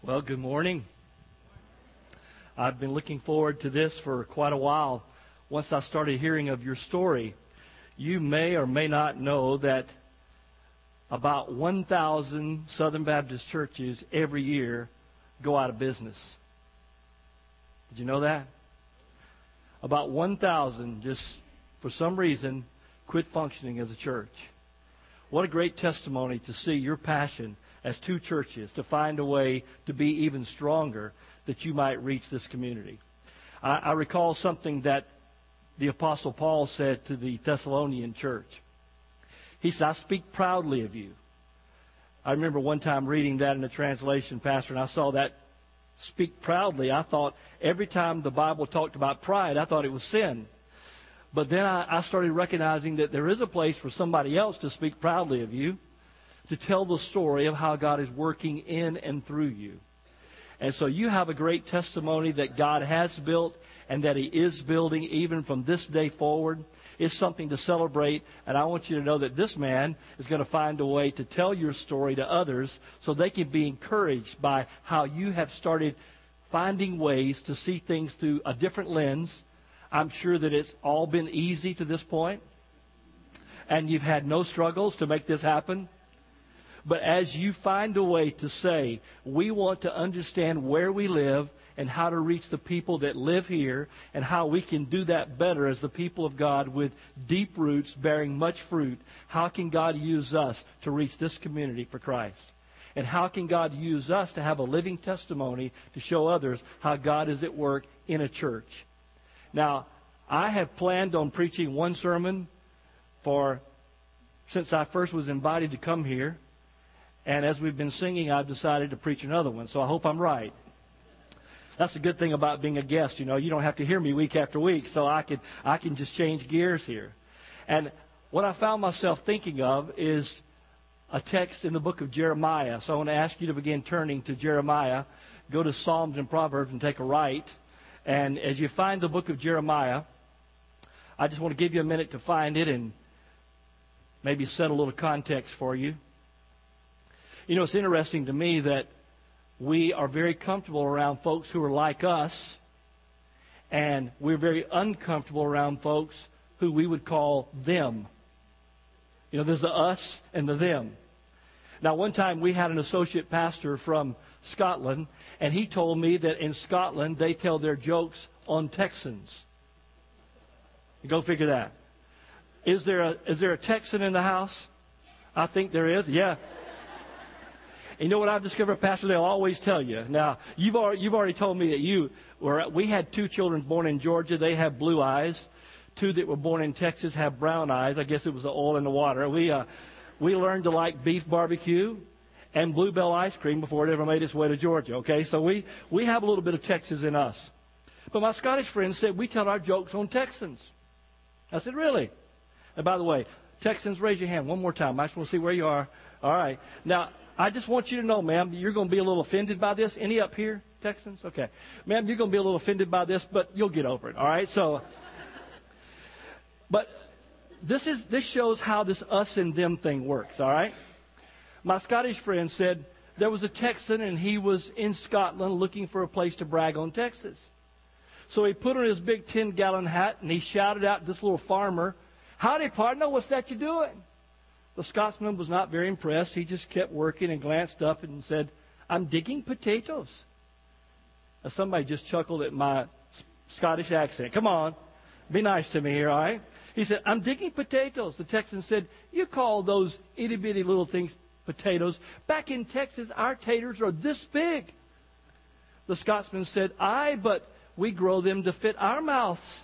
Well, good morning. I've been looking forward to this for quite a while. Once I started hearing of your story, you may or may not know that about 1,000 Southern Baptist churches every year go out of business. Did you know that? About 1,000 just for some reason quit functioning as a church. What a great testimony to see your passion as two churches to find a way to be even stronger that you might reach this community. I recall something that the Apostle Paul said to the Thessalonian church. He said, I speak proudly of you. I remember one time reading that in a translation, Pastor, and I saw that speak proudly. I thought every time the Bible talked about pride, I thought it was sin. But then I started recognizing that there is a place for somebody else to speak proudly of you, to tell the story of how God is working in and through you. And so you have a great testimony that God has built and that He is building even from this day forward. It's something to celebrate, and I want you to know that this man is going to find a way to tell your story to others so they can be encouraged by how you have started finding ways to see things through a different lens. I'm sure that it's all been easy to this point, and you've had no struggles to make this happen. But as you find a way to say, we want to understand where we live and how to reach the people that live here and how we can do that better as the people of God with deep roots bearing much fruit, how can God use us to reach this community for Christ? And how can God use us to have a living testimony to show others how God is at work in a church? Now, I have planned on preaching one sermon since I first was invited to come here. And as we've been singing, I've decided to preach another one. So I hope I'm right. That's the good thing about being a guest. You know, you don't have to hear me week after week. So I can just change gears here. And what I found myself thinking of is a text in the book of Jeremiah. So I want to ask you to begin turning to Jeremiah. Go to Psalms and Proverbs and take a right. And as you find the book of Jeremiah, I just want to give you a minute to find it and maybe set a little context for you. You know, it's interesting to me that we are very comfortable around folks who are like us, and we're very uncomfortable around folks who we would call them. You know, there's the us and the them. Now, one time we had an associate pastor from Scotland, and he told me that in Scotland they tell their jokes on Texans. You go figure that. Is there a Texan in the house? I think there is. Yeah. And you know what I've discovered, Pastor? They'll always tell you. Now, you've already told me that we had two children born in Georgia. They have blue eyes. Two that were born in Texas have brown eyes. I guess it was the oil in the water. We learned to like beef barbecue and Bluebell ice cream before it ever made its way to Georgia. Okay, so we have a little bit of Texas in us. But my Scottish friends said we tell our jokes on Texans. I said, really? And by the way, Texans, raise your hand one more time. I just want to see where you are. All right. Now, I just want you to know, ma'am, you're going to be a little offended by this. Any up here, Texans? Okay. Ma'am, you're going to be a little offended by this, but you'll get over it, all right? So, but this shows how this us and them thing works, all right? My Scottish friend said there was a Texan, and he was in Scotland looking for a place to brag on Texas. So he put on his big 10-gallon hat, and he shouted out to this little farmer, "Howdy, partner, what's that you doing?" The Scotsman was not very impressed. He just kept working and glanced up and said, "I'm digging potatoes." Now, somebody just chuckled at my Scottish accent. Come on, be nice to me here, all right? He said, "I'm digging potatoes." The Texan said, "You call those itty-bitty little things potatoes? Back in Texas, our taters are this big." The Scotsman said, "Aye, but we grow them to fit our mouths."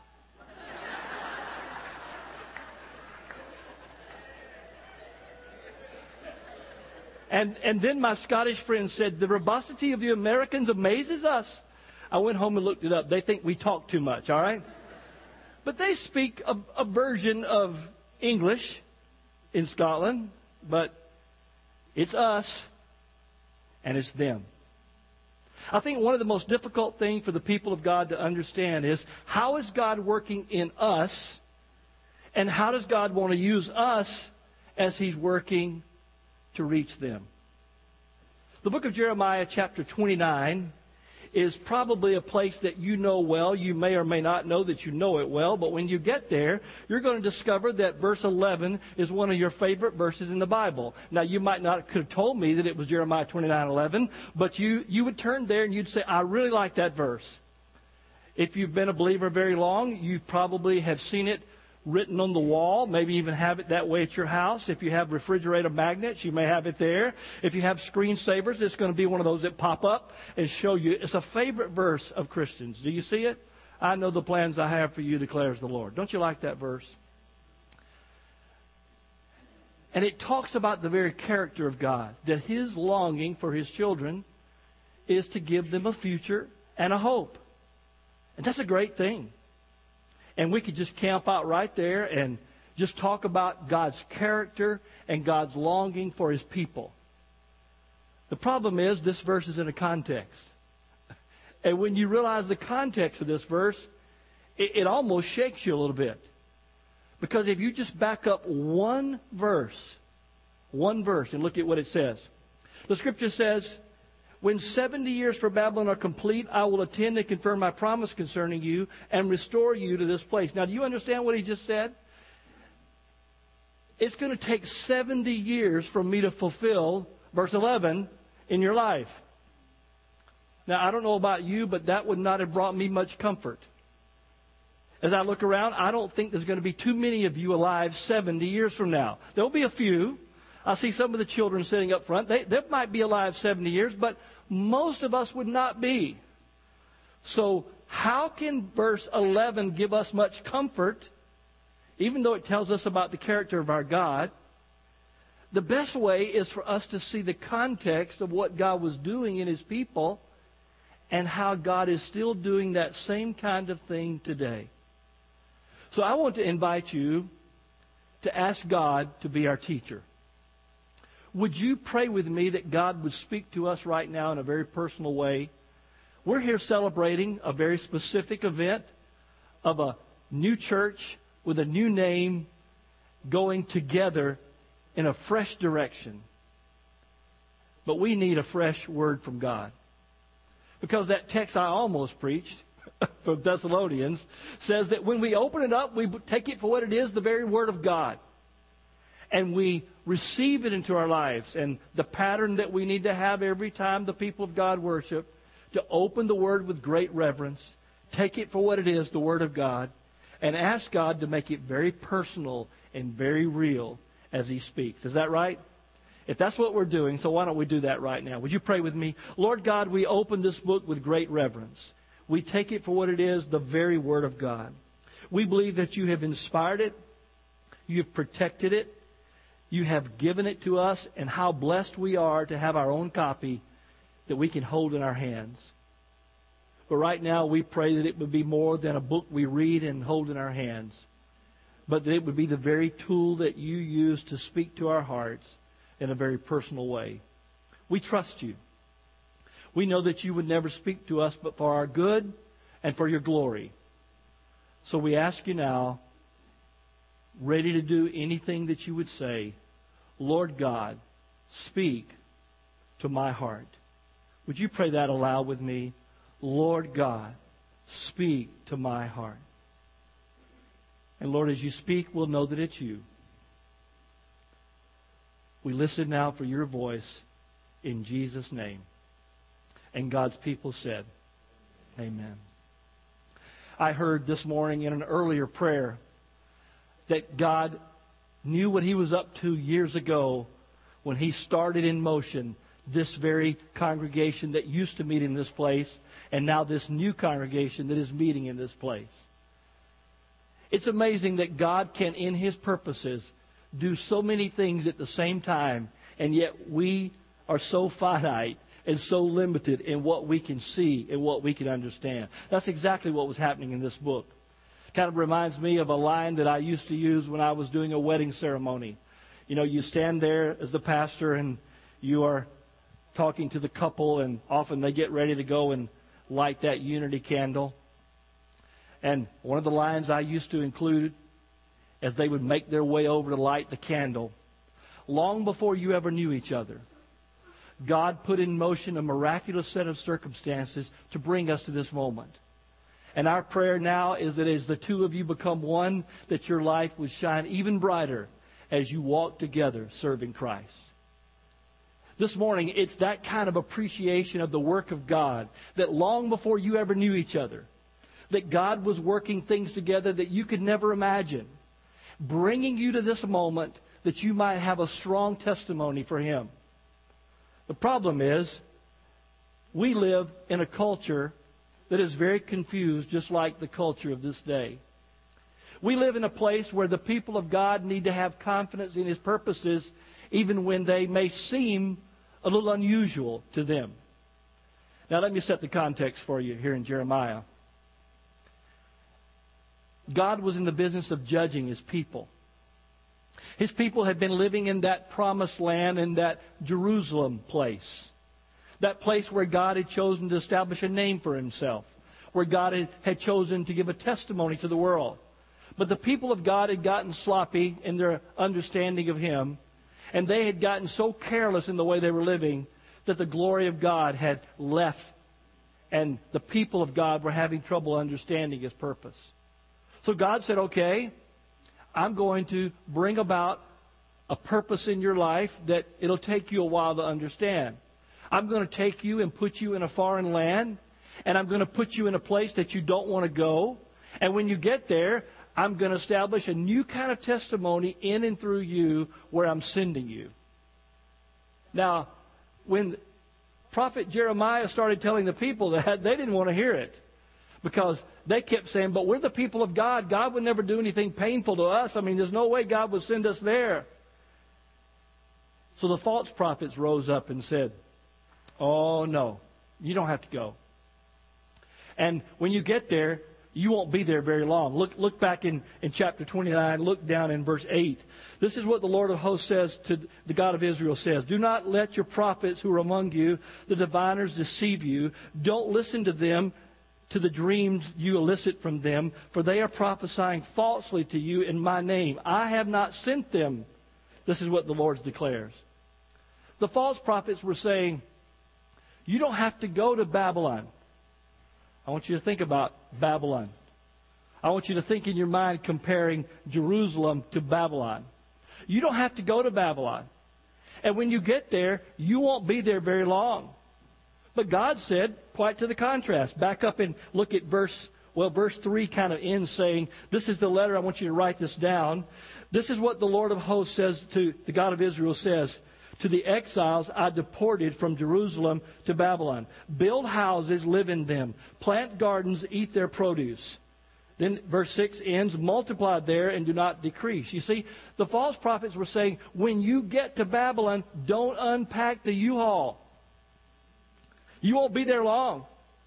And then my Scottish friend said, "The robustity of the Americans amazes us." I went home and looked it up. They think we talk too much, all right? But they speak a version of English in Scotland, but it's us and it's them. I think one of the most difficult things for the people of God to understand is, how is God working in us, and how does God want to use us as He's working to reach them? The book of Jeremiah, chapter 29, is probably a place that you know well. You may or may not know that you know it well, but when you get there, you're going to discover that verse 11 is one of your favorite verses in the Bible. Now, you might not could have told me that it was Jeremiah 29:11, but you would turn there and you'd say, I really like that verse. If you've been a believer very long, you probably have seen it written on the wall, maybe even have it that way at your house. If you have refrigerator magnets, you may have it there. If you have screensavers, it's going to be one of those that pop up and show you. It's a favorite verse of Christians. Do you see it? I know the plans I have for you, declares the Lord. Don't you like that verse? And it talks about the very character of God, that His longing for His children is to give them a future and a hope. And that's a great thing. And we could just camp out right there and just talk about God's character and God's longing for His people. The problem is this verse is in a context. And when you realize the context of this verse, it almost shakes you a little bit. Because if you just back up one verse, and look at what it says. The Scripture says, when 70 years for Babylon are complete, I will attend and confirm my promise concerning you and restore you to this place. Now, do you understand what he just said? It's going to take 70 years for me to fulfill verse 11 in your life. Now, I don't know about you, but that would not have brought me much comfort. As I look around, I don't think there's going to be too many of you alive 70 years from now. There'll be a few. I see some of the children sitting up front. They might be alive 70 years, but most of us would not be. So how can verse 11 give us much comfort, even though it tells us about the character of our God? The best way is for us to see the context of what God was doing in His people and how God is still doing that same kind of thing today. So I want to invite you to ask God to be our teacher. Would you pray with me that God would speak to us right now in a very personal way? We're here celebrating a very specific event of a new church with a new name going together in a fresh direction. But we need a fresh word from God. Because that text I almost preached from Thessalonians says that when we open it up, we take it for what it is, the very Word of God. And we receive it into our lives. And the pattern that we need to have every time the people of God worship, to open the Word with great reverence, take it for what it is, the Word of God, and ask God to make it very personal and very real as He speaks. Is that right? If that's what we're doing, so why don't we do that right now? Would you pray with me? Lord God, we open this book with great reverence. We take it for what it is, the very Word of God. We believe that you have inspired it, you have protected it, you have given it to us, and how blessed we are to have our own copy that we can hold in our hands. But right now we pray that it would be more than a book we read and hold in our hands, but that it would be the very tool that you use to speak to our hearts in a very personal way. We trust you. We know that you would never speak to us but for our good and for your glory. So we ask you now, ready to do anything that you would say, Lord God, speak to my heart. Would you pray that aloud with me? Lord God, speak to my heart. And Lord, as you speak, we'll know that it's you. We listen now for your voice in Jesus' name. And God's people said, amen. I heard this morning in an earlier prayer that God knew what He was up to years ago when He started in motion this very congregation that used to meet in this place, and now this new congregation that is meeting in this place. It's amazing that God can, in His purposes, do so many things at the same time, and yet we are so finite and so limited in what we can see and what we can understand. That's exactly what was happening in this book. Kind of reminds me of a line that I used to use when I was doing a wedding ceremony. You know, you stand there as the pastor and you are talking to the couple, and often they get ready to go and light that unity candle. And one of the lines I used to include as they would make their way over to light the candle, long before you ever knew each other, God put in motion a miraculous set of circumstances to bring us to this moment. And our prayer now is that as the two of you become one, that your life would shine even brighter as you walk together serving Christ. This morning, it's that kind of appreciation of the work of God that long before you ever knew each other, that God was working things together that you could never imagine, bringing you to this moment that you might have a strong testimony for Him. The problem is, we live in a culture that is very confused, just like the culture of this day. We live in a place where the people of God need to have confidence in His purposes, even when they may seem a little unusual to them. Now let me set the context for you here in Jeremiah. God was in the business of judging His people. His people had been living in that promised land, in that Jerusalem place. That place where God had chosen to establish a name for Himself. Where God had chosen to give a testimony to the world. But the people of God had gotten sloppy in their understanding of Him. And they had gotten so careless in the way they were living that the glory of God had left. And the people of God were having trouble understanding His purpose. So God said, okay, I'm going to bring about a purpose in your life that it'll take you a while to understand. I'm going to take you and put you in a foreign land. And I'm going to put you in a place that you don't want to go. And when you get there, I'm going to establish a new kind of testimony in and through you where I'm sending you. Now, when prophet Jeremiah started telling the people that, they didn't want to hear it. Because they kept saying, but we're the people of God. God would never do anything painful to us. I mean, there's no way God would send us there. So the false prophets rose up and said, oh, no, you don't have to go. And when you get there, you won't be there very long. Look back in chapter 29. Look down in verse 8. This is what the Lord of hosts says to the God of Israel says. Do not let your prophets who are among you, the diviners, deceive you. Don't listen to them, to the dreams you elicit from them, for they are prophesying falsely to you in my name. I have not sent them. This is what the Lord declares. The false prophets were saying, you don't have to go to Babylon. I want you to think about Babylon. I want you to think in your mind comparing Jerusalem to Babylon. You don't have to go to Babylon. And when you get there, you won't be there very long. But God said, quite to the contrast. Back up and look at verse 3 kind of ends saying, this is the letter, I want you to write this down. This is what the Lord of hosts says to the God of Israel says. To the exiles I deported from Jerusalem to Babylon. Build houses, live in them. Plant gardens, eat their produce. Then verse 6 ends, multiply there and do not decrease. You see, the false prophets were saying, when you get to Babylon, don't unpack the U-Haul. You won't be there long.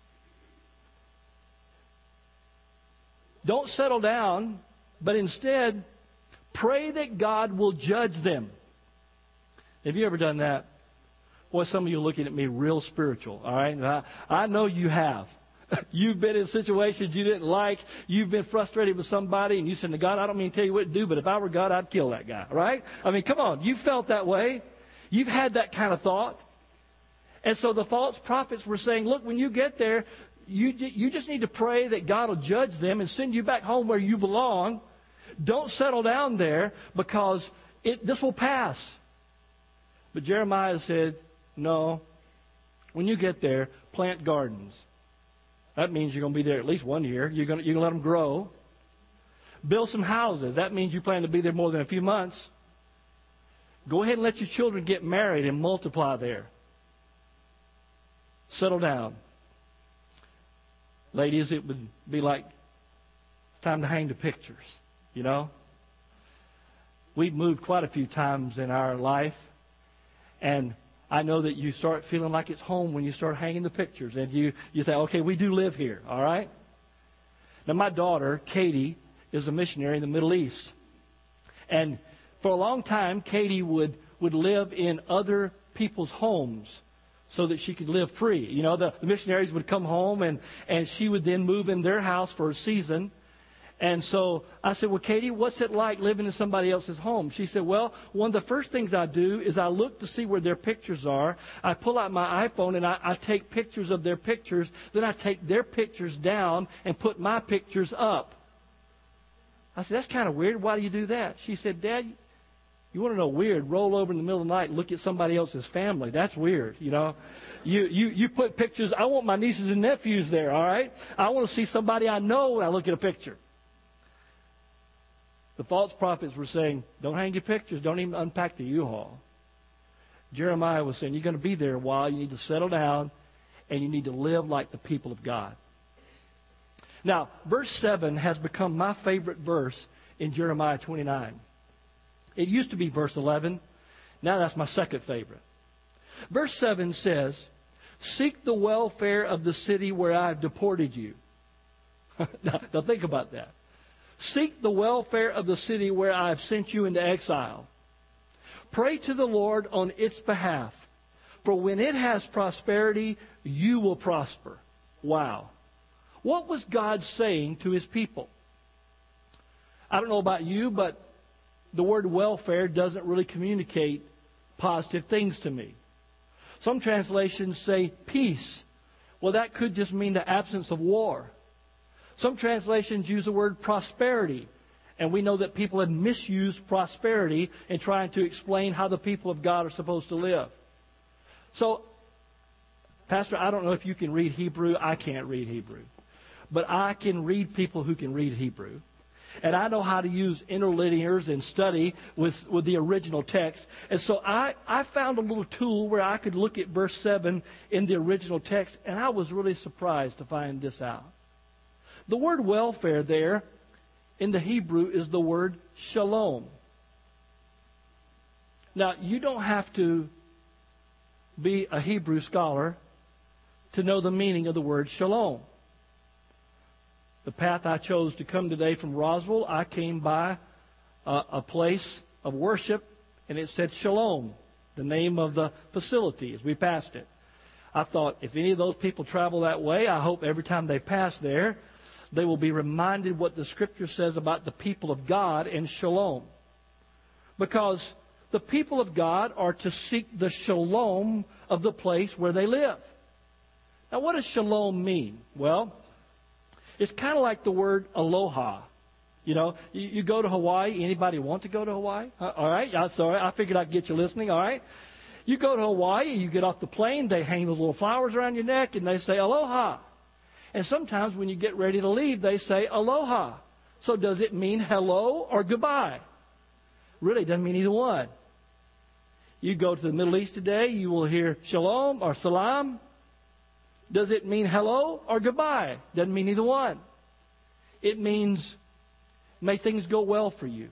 Don't settle down, but instead, pray that God will judge them. Have you ever done that? Boy, some of you are looking at me real spiritual, all right? I know you have. You've been in situations you didn't like. You've been frustrated with somebody, and you said to God, I don't mean to tell you what to do, but if I were God, I'd kill that guy, right? I mean, come on. You felt that way. You've had that kind of thought. And so the false prophets were saying, look, when you get there, you just need to pray that God will judge them and send you back home where you belong. Don't settle down there because this will pass. But Jeremiah said, no, when you get there, plant gardens. That means you're going to be there at least 1 year. You're going to let them grow. Build some houses. That means you plan to be there more than a few months. Go ahead and let your children get married and multiply there. Settle down. Ladies, it would be like time to hang the pictures, you know. We've moved quite a few times in our life. And I know that you start feeling like it's home when you start hanging the pictures. And you think, okay, we do live here, all right? Now, my daughter, Katie, is a missionary in the Middle East. And for a long time, Katie would live in other people's homes so that she could live free. You know, the missionaries would come home and she would then move in their house for a season. And so I said, well, Katie, what's it like living in somebody else's home? She said, well, one of the first things I do is I look to see where their pictures are. I pull out my iPhone and I take pictures of their pictures. Then I take their pictures down and put my pictures up. I said, that's kind of weird. Why do you do that? She said, Dad, you want to know weird? Roll over in the middle of the night and look at somebody else's family. That's weird, you know. You put pictures. I want my nieces and nephews there, all right? I want to see somebody I know when I look at a picture. The false prophets were saying, don't hang your pictures. Don't even unpack the U-Haul. Jeremiah was saying, you're going to be there a while. You need to settle down, and you need to live like the people of God. Now, verse 7 has become my favorite verse in Jeremiah 29. It used to be verse 11. Now that's my second favorite. Verse 7 says, seek the welfare of the city where I have deported you. Now think about that. Seek the welfare of the city where I have sent you into exile. Pray to the Lord on its behalf. For when it has prosperity, you will prosper. Wow. What was God saying to his people? I don't know about you, but the word welfare doesn't really communicate positive things to me. Some translations say peace. Well, that could just mean the absence of war. Some translations use the word prosperity. And we know that people have misused prosperity in trying to explain how the people of God are supposed to live. So, Pastor, I don't know if you can read Hebrew. I can't read Hebrew. But I can read people who can read Hebrew. And I know how to use interlinears and study with the original text. And so I found a little tool where I could look at verse 7 in the original text, and I was really surprised to find this out. The word welfare there in the Hebrew is the word shalom. Now, you don't have to be a Hebrew scholar to know the meaning of the word shalom. The path I chose to come today from Roswell, I came by a place of worship, and it said Shalom, the name of the facility, as we passed it. I thought, if any of those people travel that way, I hope every time they pass there, they will be reminded what the Scripture says about the people of God and Shalom. Because the people of God are to seek the Shalom of the place where they live. Now, what does Shalom mean? Well, it's kind of like the word aloha. You know, you go to Hawaii. Anybody want to go to Hawaii? All right. Sorry. I figured I'd get you listening. All right. You go to Hawaii. You get off the plane. They hang those little flowers around your neck, and they say aloha. And sometimes when you get ready to leave, they say aloha. So does it mean hello or goodbye? Really, it doesn't mean either one. You go to the Middle East today, you will hear shalom or salam. Does it mean hello or goodbye? Doesn't mean either one. It means, may things go well for you.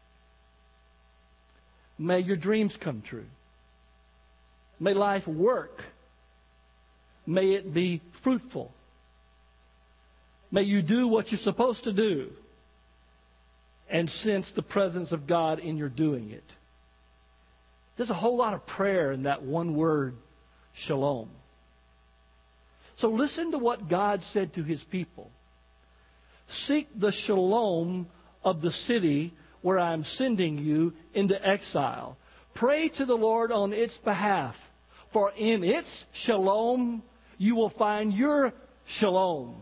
May your dreams come true. May life work. May it be fruitful. May you do what you're supposed to do and sense the presence of God in your doing it. There's a whole lot of prayer in that one word, shalom. So listen to what God said to his people. Seek the shalom of the city where I am sending you into exile. Pray to the Lord on its behalf, for in its shalom you will find your shalom.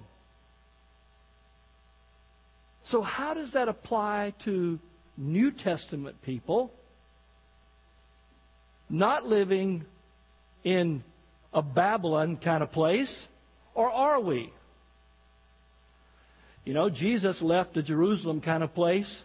So how does that apply to New Testament people not living in a Babylon kind of place, or are we? You know, Jesus left a Jerusalem kind of place,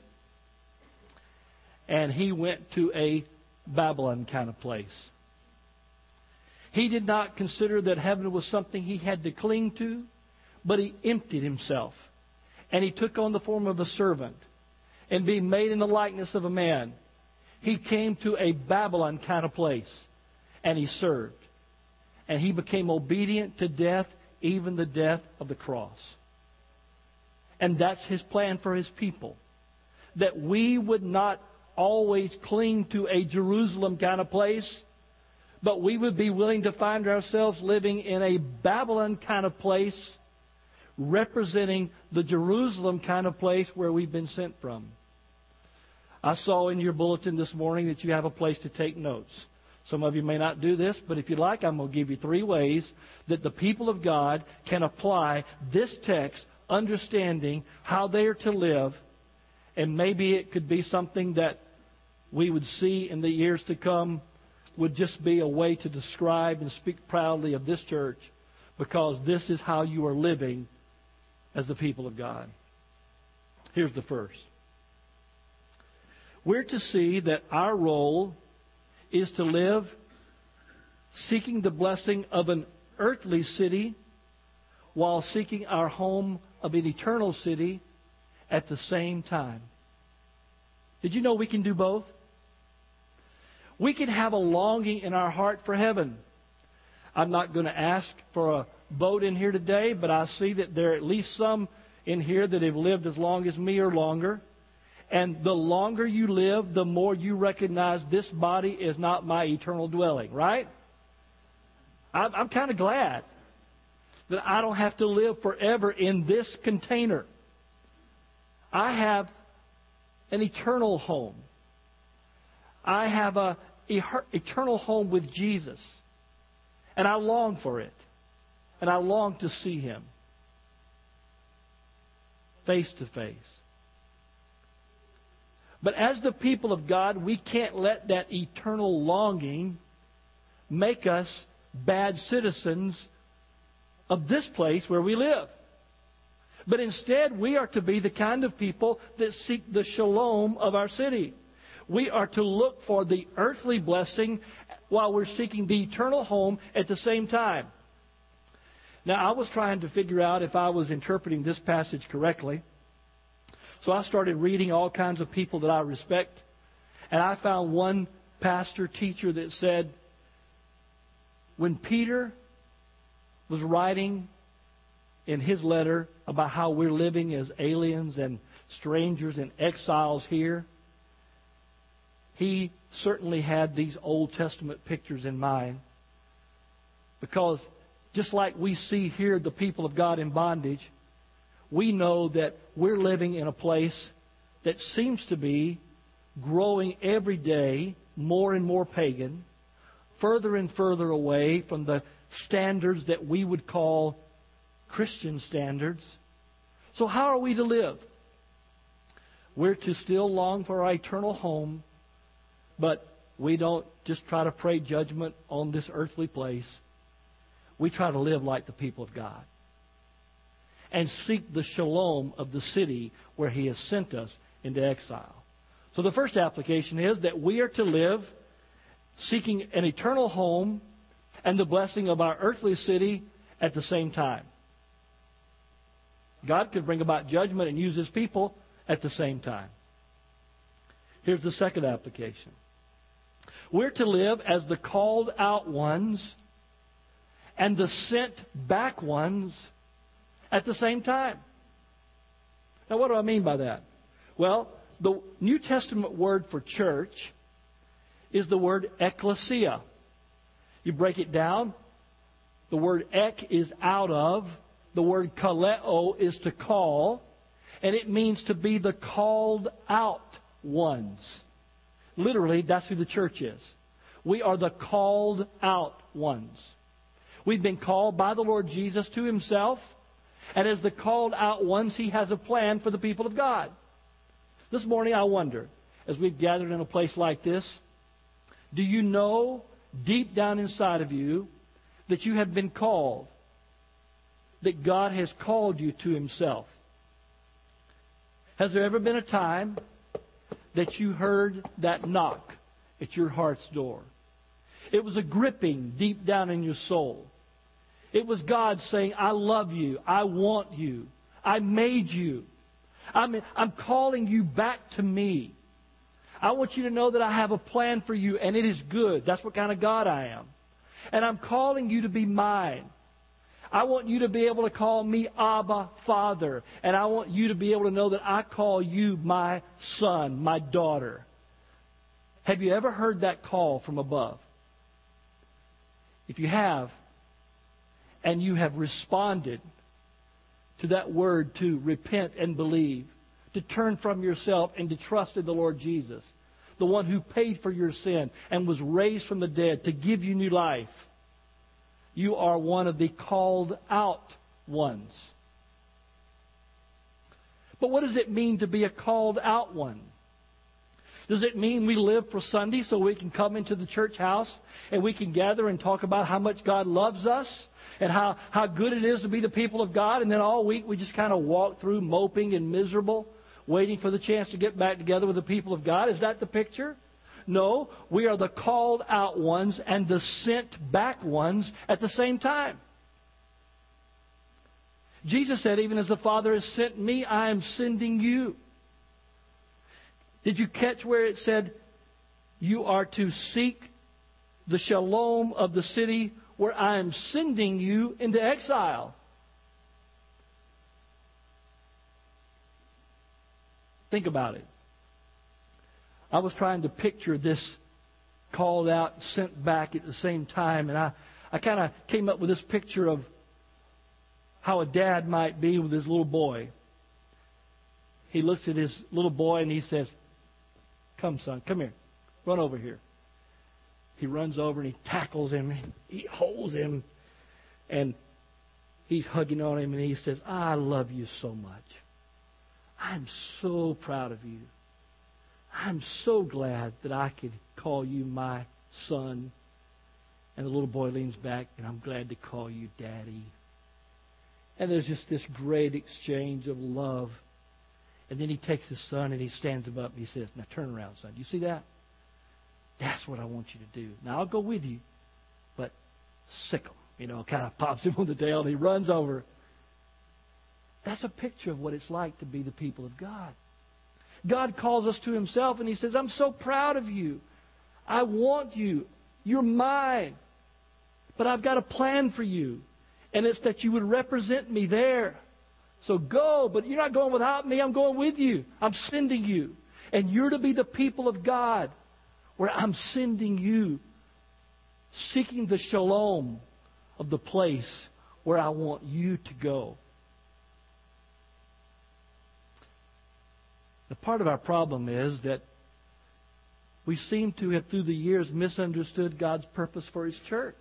and he went to a Babylon kind of place. He did not consider that heaven was something he had to cling to, but he emptied himself, and he took on the form of a servant, and being made in the likeness of a man, he came to a Babylon kind of place, and he served. And he became obedient to death, even the death of the cross. And that's his plan for his people. That we would not always cling to a Jerusalem kind of place, but we would be willing to find ourselves living in a Babylon kind of place representing the Jerusalem kind of place where we've been sent from. I saw in your bulletin this morning that you have a place to take notes. Some of you may not do this, but if you like, I'm going to give you 3 ways that the people of God can apply this text, understanding how they are to live, and maybe it could be something that we would see in the years to come would just be a way to describe and speak proudly of this church, because this is how you are living as the people of God. Here's the first. We're to see that our role is to live seeking the blessing of an earthly city while seeking our home of an eternal city at the same time. Did you know we can do both? We can have a longing in our heart for heaven. I'm not going to ask for a vote in here today, but I see that there are at least some in here that have lived as long as me or longer. And the longer you live, the more you recognize this body is not my eternal dwelling, right? I'm kind of glad that I don't have to live forever in this container. I have an eternal home. I have an eternal home with Jesus. And I long for it. And I long to see Him face to face. But as the people of God, we can't let that eternal longing make us bad citizens of this place where we live. But instead, we are to be the kind of people that seek the shalom of our city. We are to look for the earthly blessing while we're seeking the eternal home at the same time. Now, I was trying to figure out if I was interpreting this passage correctly. So I started reading all kinds of people that I respect. And I found one pastor, teacher that said, when Peter was writing in his letter about how we're living as aliens and strangers and exiles here, he certainly had these Old Testament pictures in mind. Because just like we see here the people of God in bondage, we know that we're living in a place that seems to be growing every day more and more pagan, further and further away from the standards that we would call Christian standards. So how are we to live? We're to still long for our eternal home, but we don't just try to pray judgment on this earthly place. We try to live like the people of God and seek the shalom of the city where He has sent us into exile. So the first application is that we are to live seeking an eternal home and the blessing of our earthly city at the same time. God could bring about judgment and use His people at the same time. Here's the second application. We're to live as the called out ones and the sent back ones at the same time. Now, what do I mean by that? Well, the New Testament word for church is the word ekklesia. You break it down, the word ek is out of, the word kaleo is to call, and it means to be the called out ones. Literally, that's who the church is. We are the called out ones. We've been called by the Lord Jesus to Himself, and as the called out ones, He has a plan for the people of God. This morning I wonder, as we've gathered in a place like this, do you know deep down inside of you that you have been called, that God has called you to Himself? Has there ever been a time that you heard that knock at your heart's door? It was a gripping deep down in your soul. It was God saying, I love you. I want you. I made you. I'm calling you back to me. I want you to know that I have a plan for you, and it is good. That's what kind of God I am. And I'm calling you to be mine. I want you to be able to call me Abba, Father. And I want you to be able to know that I call you my son, my daughter. Have you ever heard that call from above? If you have, and you have responded to that word to repent and believe, to turn from yourself and to trust in the Lord Jesus, the one who paid for your sin and was raised from the dead to give you new life. You are one of the called out ones. But what does it mean to be a called out one? Does it mean we live for Sunday so we can come into the church house and we can gather and talk about how much God loves us and how good it is to be the people of God, and then all week we just kind of walk through moping and miserable, waiting for the chance to get back together with the people of God? Is that the picture? No, we are the called out ones and the sent back ones at the same time. Jesus said, even as the Father has sent me, I am sending you. Did you catch where it said, you are to seek the shalom of the city where I am sending you into exile? Think about it. I was trying to picture this called out, sent back at the same time, and I kind of came up with this picture of how a dad might be with his little boy. He looks at his little boy and he says, come, son, come here. Run over here. He runs over and he tackles him. He holds him. And he's hugging on him and he says, I love you so much. I'm so proud of you. I'm so glad that I could call you my son. And the little boy leans back, and I'm glad to call you Daddy. And there's just this great exchange of love. And then he takes his son and he stands him up and he says, now turn around, son. You see that? That's what I want you to do. Now I'll go with you, but sick him. Kind of pops him on the tail and he runs over. That's a picture of what it's like to be the people of God. God calls us to himself and he says, I'm so proud of you. I want you. You're mine. But I've got a plan for you. And it's that you would represent me there. So go, but you're not going without me. I'm going with you. I'm sending you. And you're to be the people of God where I'm sending you, seeking the shalom of the place where I want you to go. The part of our problem is that we seem to have, through the years, misunderstood God's purpose for his church.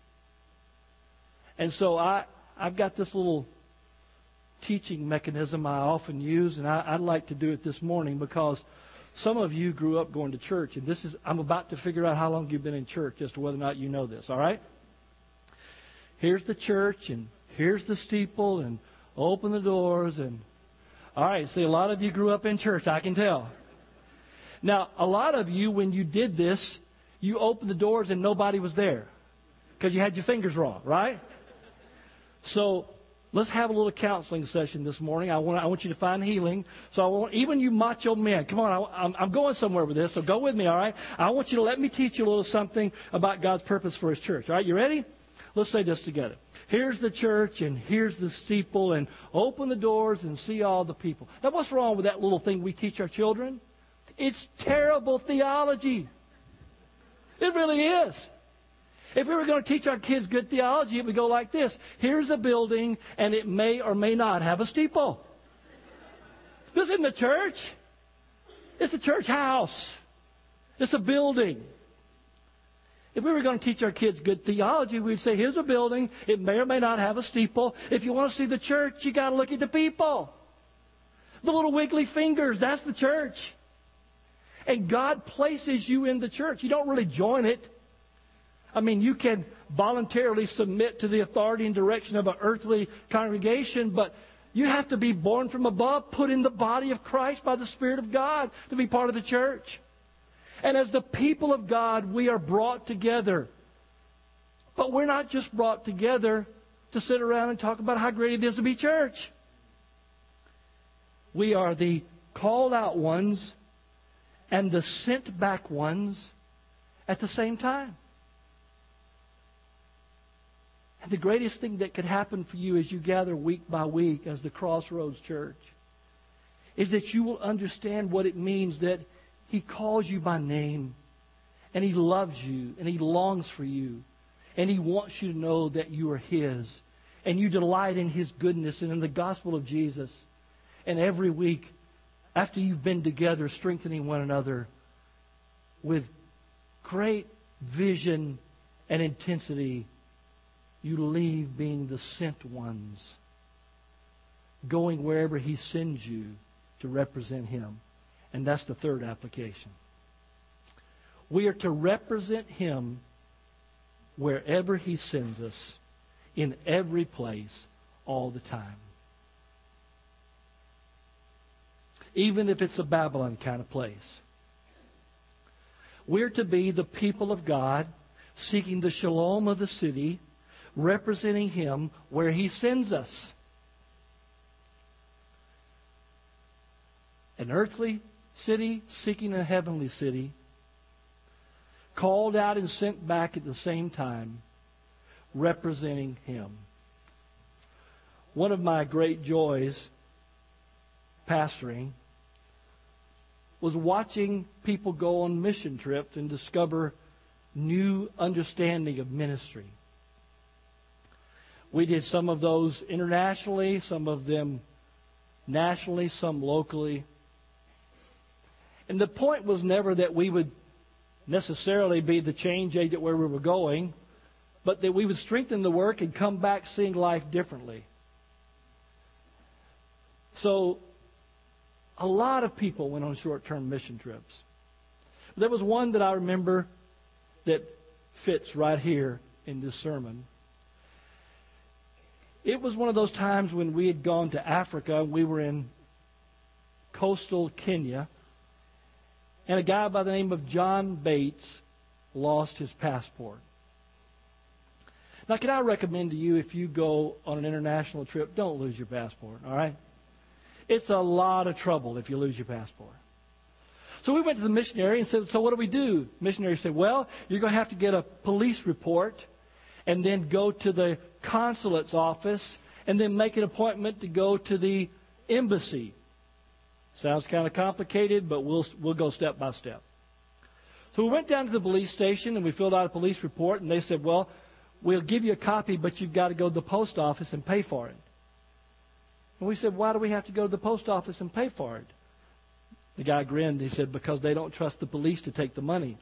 And so I've got this little teaching mechanism I often use, and I'd like to do it this morning because some of you grew up going to church, and I'm about to figure out how long you've been in church as to whether or not you know this, all right? Here's the church, and here's the steeple, and open the doors, and all right, see, a lot of you grew up in church, I can tell. Now, a lot of you, when you did this, you opened the doors and nobody was there because you had your fingers wrong, right? So let's have a little counseling session this morning. I want you to find healing. So I want, even you macho men, come on, I'm going somewhere with this, so go with me, all right? I want you to let me teach you a little something about God's purpose for his church, all right? You ready? Let's say this together. Here's the church, and here's the steeple, and open the doors and see all the people. Now, what's wrong with that little thing we teach our children? It's terrible theology. It really is. If we were going to teach our kids good theology, it would go like this. Here's a building, and it may or may not have a steeple. This isn't a church. It's a church house. It's a building. If we were going to teach our kids good theology, we'd say, here's a building. It may or may not have a steeple. If you want to see the church, you got to look at the people. The little wiggly fingers, that's the church. And God places you in the church. You don't really join it. I mean, you can voluntarily submit to the authority and direction of an earthly congregation, but you have to be born from above, put in the body of Christ by the Spirit of God to be part of the church. And as the people of God, we are brought together. But we're not just brought together to sit around and talk about how great it is to be church. We are the called out ones and the sent back ones at the same time. And the greatest thing that could happen for you as you gather week by week as the Crossroads Church is that you will understand what it means that He calls you by name, and He loves you, and He longs for you, and He wants you to know that you are His, and you delight in His goodness and in the gospel of Jesus. And every week, after you've been together, strengthening one another with great vision and intensity, you leave being the sent ones, going wherever He sends you to represent Him. And that's the third application. We are to represent Him wherever He sends us, in every place, all the time. Even if it's a Babylon kind of place. We're to be the people of God, seeking the shalom of the city, representing Him where He sends us. An earthly city seeking a heavenly city, called out and sent back at the same time, representing Him. One of my great joys pastoring was watching people go on mission trips and discover new understanding of ministry. We did some of those internationally, some of them nationally, some locally. And the point was never that we would necessarily be the change agent where we were going, but that we would strengthen the work and come back seeing life differently. So, a lot of people went on short-term mission trips. There was one that I remember that fits right here in this sermon. It was one of those times when we had gone to Africa. We were in coastal Kenya, and a guy by the name of John Bates lost his passport. Now, can I recommend to you, if you go on an international trip, don't lose your passport, all right? It's a lot of trouble if you lose your passport. So we went to the missionary and said, so what do we do? The missionary said, well, you're going to have to get a police report and then go to the consulate's office and then make an appointment to go to the embassy. Sounds kind of complicated, but we'll go step by step. So we went down to the police station and we filled out a police report, and they said, well, we'll give you a copy, but you've got to go to the post office and pay for it. And we said, why do we have to go to the post office and pay for it? The guy grinned. He said, because they don't trust the police to take the money.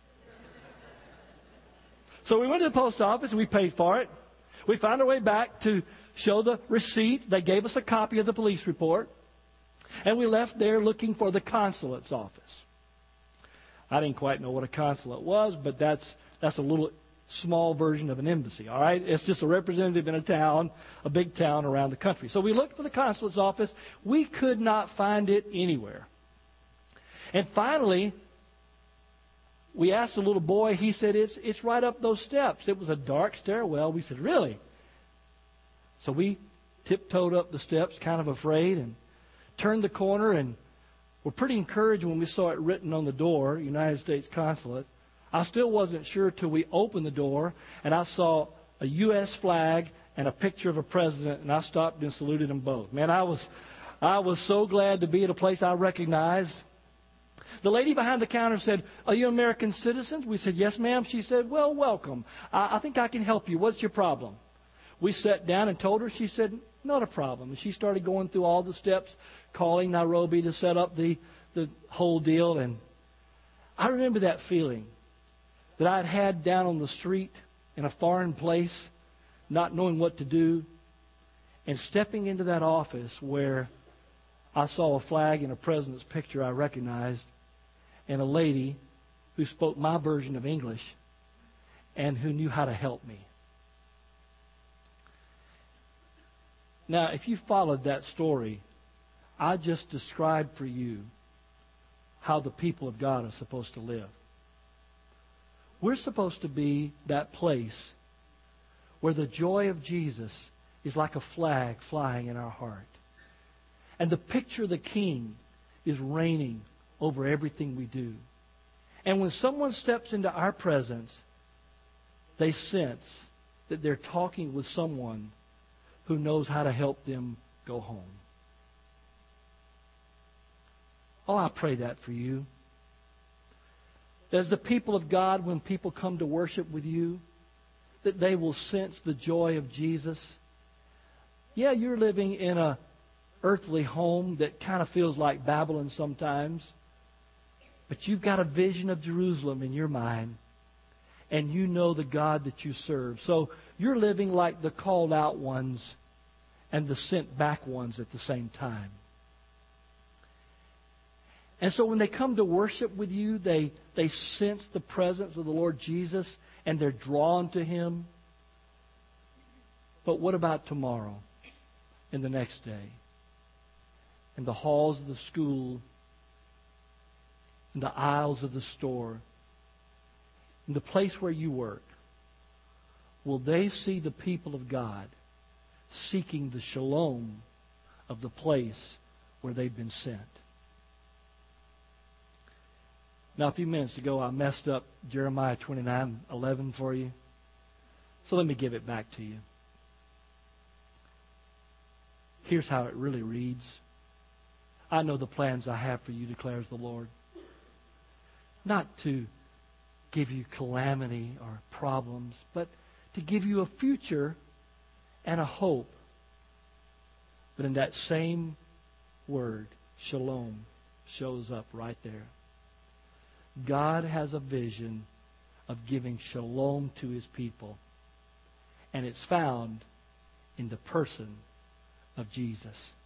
So we went to the post office and we paid for it. We found our way back to show the receipt. They gave us a copy of the police report. And we left there looking for the consulate's office. I didn't quite know what a consulate was, but that's a little small version of an embassy, all right? It's just a representative in a town, a big town around the country. So we looked for the consulate's office. We could not find it anywhere. And finally, we asked the little boy. He said, it's right up those steps. It was a dark stairwell. We said, really? So we tiptoed up the steps, kind of afraid, and turned the corner, and were pretty encouraged when we saw it written on the door, United States Consulate. I still wasn't sure till we opened the door, and I saw a U.S. flag and a picture of a president, and I stopped and saluted them both. Man, I was so glad to be at a place I recognized. The lady behind the counter said, are you American citizens? We said, yes, ma'am. She said, well, welcome. I think I can help you. What's your problem? We sat down and told her. She said, not a problem. And she started going through all the steps, calling Nairobi to set up the whole deal. And I remember that feeling that I'd had down on the street in a foreign place, not knowing what to do, and stepping into that office where I saw a flag and a president's picture I recognized, and a lady who spoke my version of English and who knew how to help me. Now, if you followed that story, I just described for you how the people of God are supposed to live. We're supposed to be that place where the joy of Jesus is like a flag flying in our heart. And the picture of the King is reigning over everything we do. And when someone steps into our presence, they sense that they're talking with someone who knows how to help them go home. Oh, I pray that for you. As the people of God, when people come to worship with you, that they will sense the joy of Jesus Yeah, you're living in a earthly home that kind of feels like Babylon sometimes. But you've got a vision of Jerusalem in your mind. And you know the God that you serve. So you're living like the called out ones and the sent back ones at the same time. And so when they come to worship with you, they sense the presence of the Lord Jesus and they're drawn to Him. But what about tomorrow and the next day? In the halls of the school, in the aisles of the store, in the place where you work, will they see the people of God seeking the shalom of the place where they've been sent? Now, a few minutes ago, I messed up Jeremiah 29:11 for you. So let me give it back to you. Here's how it really reads. I know the plans I have for you, declares the Lord. Not to give you calamity or problems, but to give you a future and a hope. But in that same word, shalom, shows up right there. God has a vision of giving shalom to His people. And it's found in the person of Jesus.